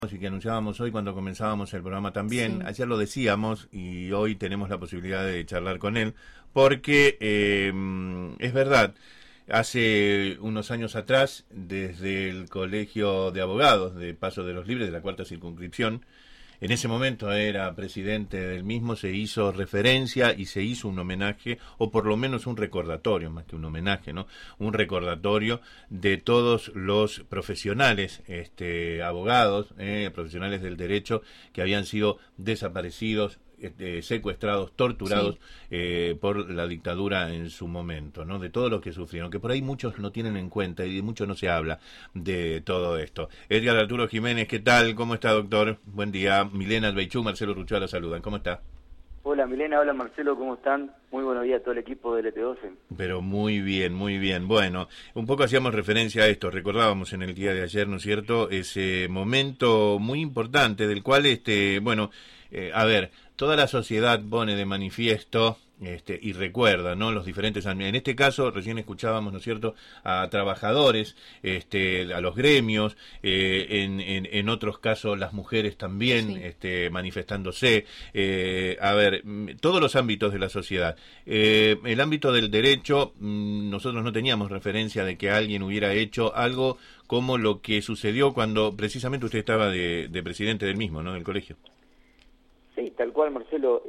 Y que anunciábamos hoy cuando comenzábamos el programa también, sí. Ayer lo decíamos y hoy tenemos la posibilidad de charlar con él, porque es verdad, hace unos años atrás, desde el Colegio de Abogados de Paso de los Libres de la Cuarta Circunscripción, en ese momento era presidente del mismo, se hizo referencia y se hizo un homenaje, o por lo menos un recordatorio, más que un homenaje, ¿no? Un recordatorio de todos los profesionales, abogados, profesionales del derecho, que habían sido desaparecidos, secuestrados, torturados, sí. Por la dictadura en su momento, ¿no? De todo lo que sufrieron, que por ahí muchos no tienen en cuenta y de mucho no se habla de todo esto. Edgar Arturo Jiménez, ¿qué tal? ¿Cómo está, doctor? Buen día. Milena Albeichú, Marcelo Ruchá la saludan. ¿Cómo está? Hola Milena, hola Marcelo, ¿cómo están? Muy buenos días a todo el equipo del LT12. Pero muy bien, muy bien. Bueno, un poco hacíamos referencia a esto, recordábamos en el día de ayer, ¿no es cierto?, ese momento muy importante del cual, a ver, toda la sociedad pone de manifiesto y recuerda, ¿no?, los diferentes... En este caso, recién escuchábamos, ¿no es cierto?, a trabajadores, a los gremios, en otros casos las mujeres también, sí. Manifestándose, todos los ámbitos de la sociedad. El ámbito del derecho, nosotros no teníamos referencia de que alguien hubiera hecho algo como lo que sucedió cuando precisamente usted estaba de presidente del mismo, ¿no?, del colegio. Sí, tal cual, Marcelo.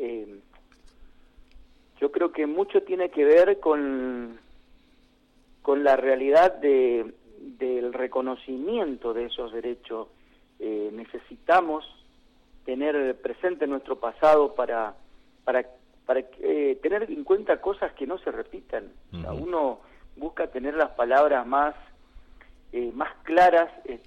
Yo creo que mucho tiene que ver con la realidad del reconocimiento de esos derechos. Necesitamos tener presente nuestro pasado para tener en cuenta cosas que no se repitan. Uh-huh. O sea, uno busca tener las palabras más claras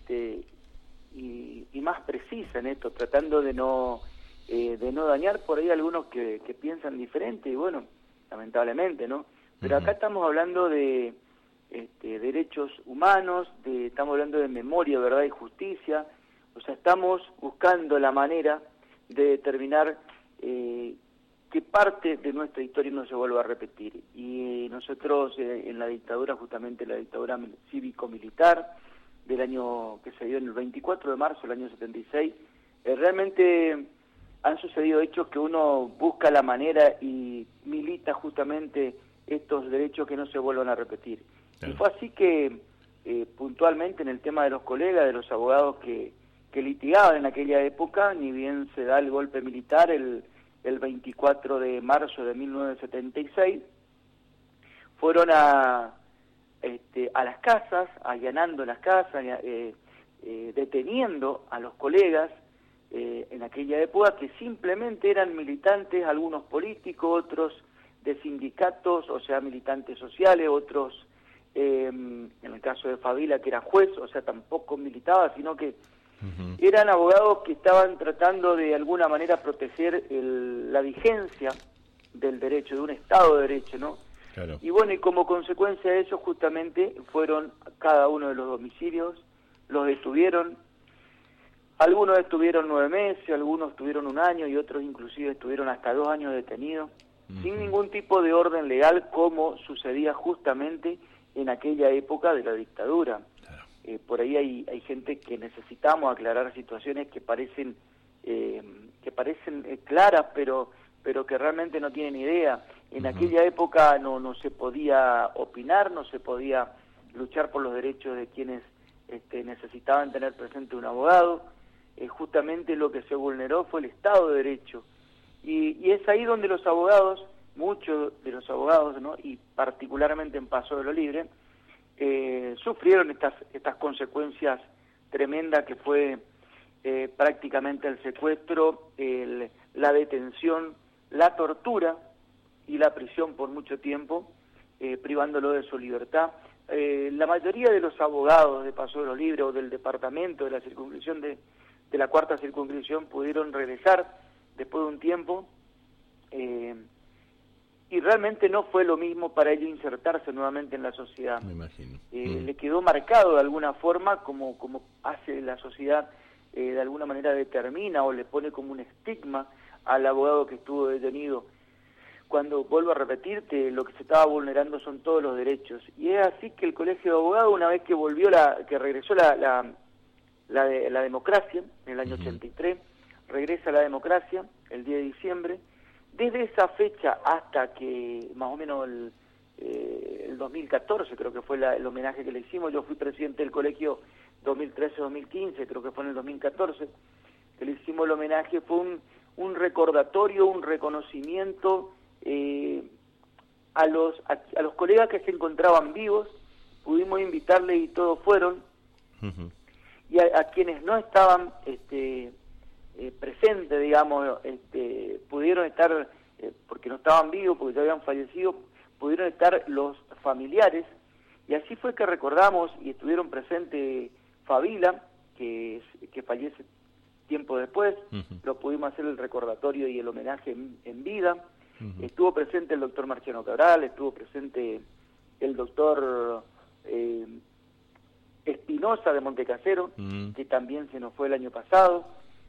y más precisas en esto, tratando de no dañar por ahí a algunos que piensan diferente, y bueno, lamentablemente, ¿no? Pero acá estamos hablando de derechos humanos, estamos hablando de memoria, verdad y justicia, o sea, estamos buscando la manera de determinar qué parte de nuestra historia no se vuelva a repetir. Y nosotros en la dictadura, justamente la dictadura cívico-militar del año que se dio en el 24 de marzo del año 76, realmente han sucedido hechos que uno busca la manera y milita justamente estos derechos que no se vuelvan a repetir. Claro. Y fue así que puntualmente en el tema de los colegas, de los abogados que litigaban en aquella época, ni bien se da el golpe militar el 24 de marzo de 1976, fueron a las casas, allanando las casas, deteniendo a los colegas, en aquella época, que simplemente eran militantes, algunos políticos, otros de sindicatos, o sea, militantes sociales, otros, en el caso de Favila, que era juez, o sea, tampoco militaba, sino que uh-huh. eran abogados que estaban tratando de alguna manera proteger la vigencia del derecho, de un Estado de Derecho, ¿no? Claro. Y bueno, y como consecuencia de eso, justamente, fueron a cada uno de los domicilios, los detuvieron. Algunos estuvieron 9 meses, algunos estuvieron 1 año y otros inclusive estuvieron hasta 2 años detenidos, uh-huh. sin ningún tipo de orden legal, como sucedía justamente en aquella época de la dictadura. Claro. Por ahí hay gente que necesitamos aclarar situaciones que parecen claras, pero que realmente no tienen idea. En uh-huh. aquella época no se podía opinar, no se podía luchar por los derechos de quienes necesitaban tener presente un abogado. Justamente lo que se vulneró fue el Estado de Derecho, y es ahí donde los abogados, muchos de los abogados, ¿no?, y particularmente en Paso de los Libres, sufrieron estas consecuencias tremendas que fue prácticamente el secuestro, la detención, la tortura y la prisión por mucho tiempo, privándolo de su libertad. La mayoría de los abogados de Paso de los Libres o del departamento de la circunscripción de la cuarta circunscripción pudieron regresar después de un tiempo, y realmente no fue lo mismo para ellos insertarse nuevamente en la sociedad. Me imagino. Le quedó marcado de alguna forma, como hace la sociedad, de alguna manera determina o le pone como un estigma al abogado que estuvo detenido. Cuando, vuelvo a repetirte, lo que se estaba vulnerando son todos los derechos. Y es así que el Colegio de Abogados, una vez que regresó la democracia en el año 83, regresa la democracia el 10 de diciembre. Desde esa fecha hasta que más o menos el 2014 creo que fue el homenaje que le hicimos, yo fui presidente del colegio 2013-2015, creo que fue en el 2014, que le hicimos el homenaje, fue un recordatorio, un reconocimiento a los colegas que se encontraban vivos, pudimos invitarles y todos fueron, y a quienes no estaban presentes, digamos, pudieron estar, porque no estaban vivos, porque ya habían fallecido, pudieron estar los familiares, y así fue que recordamos y estuvieron presentes Fabila, que fallece tiempo después, lo pudimos hacer el recordatorio y el homenaje en vida. Estuvo presente el doctor Marciano Cabral, estuvo presente el doctor Espinosa de Montecasero, que también se nos fue el año pasado.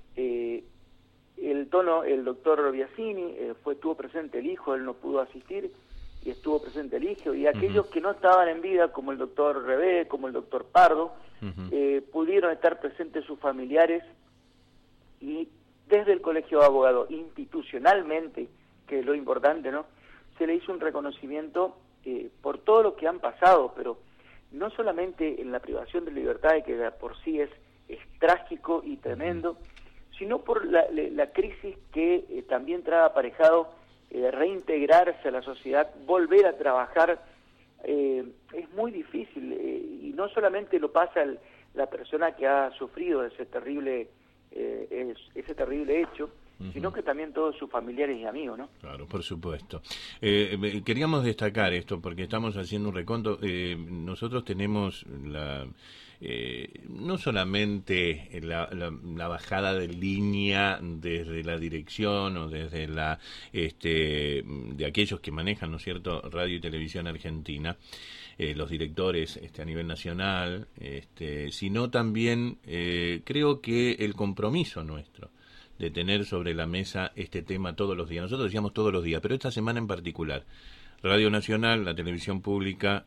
El doctor Biasini, estuvo presente el hijo, él no pudo asistir, y estuvo presente el hijo, y aquellos que no estaban en vida, como el doctor Rebé, como el doctor Pardo, pudieron estar presentes sus familiares, y desde el Colegio de Abogados, institucionalmente, que es lo importante, ¿no?, se le hizo un reconocimiento por todo lo que han pasado, pero no solamente en la privación de libertad, que por sí es trágico y tremendo, sino por la crisis que también trae aparejado reintegrarse a la sociedad, volver a trabajar. Es muy difícil, y no solamente lo pasa la persona que ha sufrido ese terrible hecho, sino que también todos sus familiares y amigos, ¿no? Claro, por supuesto. Queríamos destacar esto porque estamos haciendo un reconto. Nosotros tenemos no solamente la bajada de línea desde la dirección o desde de aquellos que manejan, ¿no es cierto?, radio y televisión argentina, los directores a nivel nacional, sino también creo que el compromiso nuestro de tener sobre la mesa este tema todos los días. Nosotros decíamos todos los días, pero esta semana en particular. Radio Nacional, la televisión pública,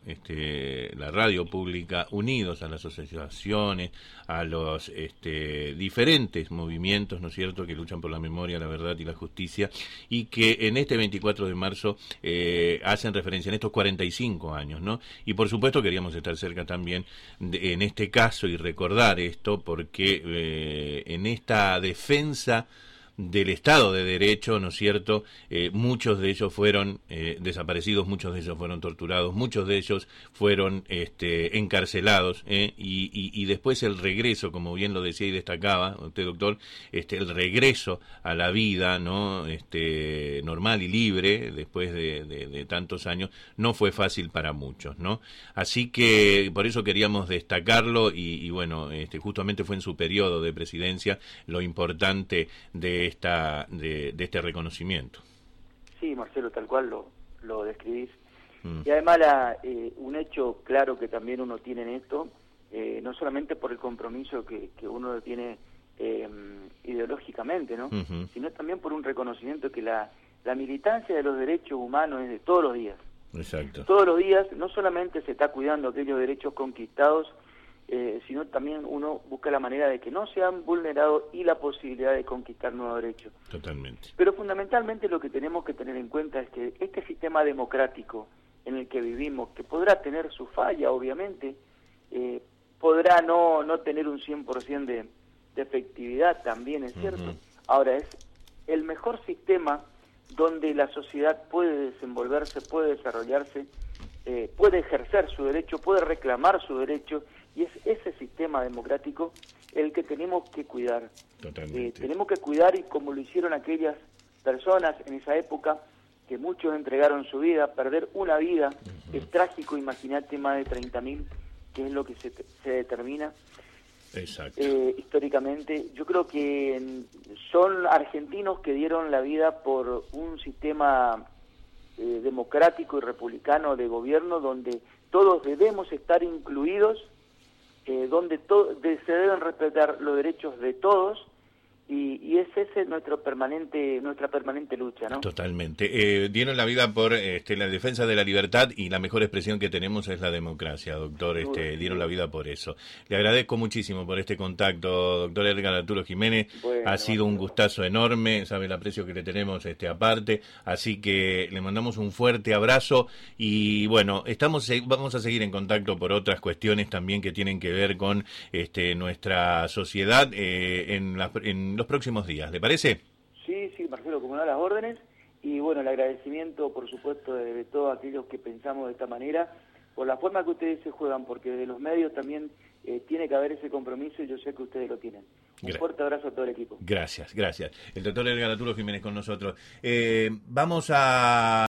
la radio pública, unidos a las asociaciones, a los diferentes movimientos, ¿no es cierto?, que luchan por la memoria, la verdad y la justicia, y que en este 24 de marzo hacen referencia en estos 45 años, ¿no? Y por supuesto queríamos estar cerca también en este caso y recordar esto, porque en esta defensa del Estado de Derecho, ¿no es cierto?, muchos de ellos fueron desaparecidos, muchos de ellos fueron torturados, muchos de ellos fueron encarcelados, y después el regreso, como bien lo decía y destacaba usted, doctor, el regreso a la vida, ¿no?, normal y libre, después de tantos años, no fue fácil para muchos, ¿no? Así que por eso queríamos destacarlo, y bueno, justamente fue en su periodo de presidencia lo importante de este reconocimiento. Sí, Marcelo, tal cual lo describís. Y además un hecho claro que también uno tiene en esto, no solamente por el compromiso que uno tiene ideológicamente, ¿no?, sino también por un reconocimiento que la militancia de los derechos humanos es de todos los días. Exacto. Todos los días no solamente se está cuidando aquellos derechos conquistados, sino también uno busca la manera de que no sean vulnerados y la posibilidad de conquistar nuevos derechos. Totalmente. Pero fundamentalmente lo que tenemos que tener en cuenta es que este sistema democrático en el que vivimos, que podrá tener su falla, obviamente, podrá no tener un 100% de efectividad, también es cierto. Ahora, es el mejor sistema donde la sociedad puede desenvolverse, puede desarrollarse, puede ejercer su derecho, puede reclamar su derecho, y es ese sistema democrático el que tenemos que cuidar. Tenemos que cuidar, y como lo hicieron aquellas personas en esa época, que muchos entregaron su vida, perder una vida es trágico. Imagínate más de 30.000, que es lo que se determina. Exacto. Históricamente. Yo creo que son argentinos que dieron la vida por un sistema democrático y republicano de gobierno donde todos debemos estar incluidos, donde se deben respetar los derechos de todos, y ese es nuestra permanente lucha, ¿no? Totalmente. Dieron la vida por la defensa de la libertad y la mejor expresión que tenemos es la democracia, doctor. Dieron la vida por eso. Le agradezco muchísimo por este contacto, doctor Edgar Arturo Jiménez. Bueno, ha sido un gustazo enorme, sabe el aprecio que le tenemos aparte. Así que le mandamos un fuerte abrazo y bueno, vamos a seguir en contacto por otras cuestiones también que tienen que ver con nuestra sociedad en los próximos días. ¿Le parece? Sí, Marcelo, como no, las órdenes. Y bueno, el agradecimiento, por supuesto, de todos aquellos que pensamos de esta manera, por la forma que ustedes se juegan, porque de los medios también tiene que haber ese compromiso y yo sé que ustedes lo tienen. Un fuerte abrazo a todo el equipo. Gracias. El doctor Edgar Arturo Jiménez con nosotros. Vamos a